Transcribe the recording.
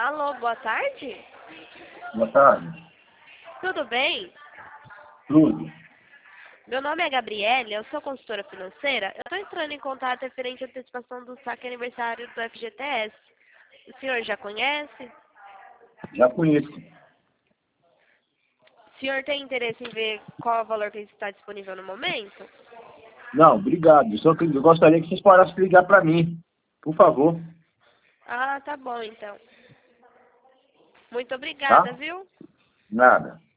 Alô, boa tarde? Boa tarde. Tudo bem? Tudo. Meu nome é Gabriele, eu sou consultora financeira. Eu estou entrando em contato referente à antecipação do saque aniversário do FGTS. O senhor já conhece? Já conheço. O senhor tem interesse em ver qual é o valor que está disponível no momento? Não, obrigado. Eu gostaria que vocês parassem de ligar para mim. Por favor. Ah, tá bom então. Muito obrigada, Tá? viu? Nada.